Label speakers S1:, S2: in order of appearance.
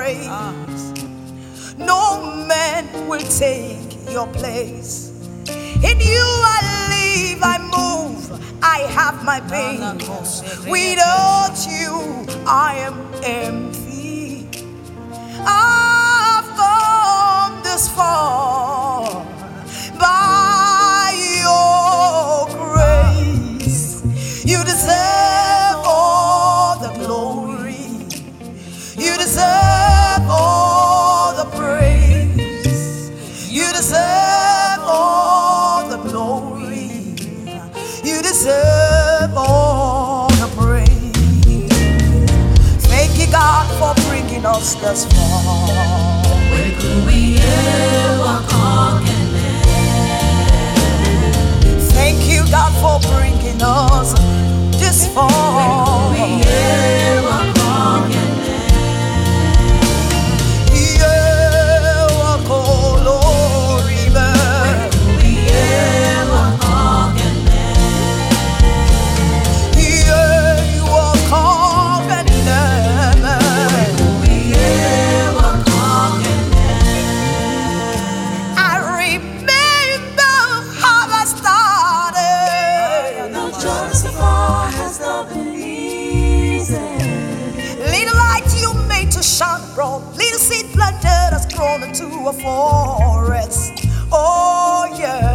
S1: praise. No man will take your place. In you I live, I move, I have my being. Without you, I am empty. I've come this far by your grace. You deserve all the glory. You deserve all the praise. You deserve all the glory. You deserve all the praise. Thank you, God, for bringing us thus far.
S2: Where could we ever conquer that?
S1: Thank you, God, for bringing us this far.
S2: Where could we ever conquer that?
S1: Little seed planted has grown into a forest. Oh yeah.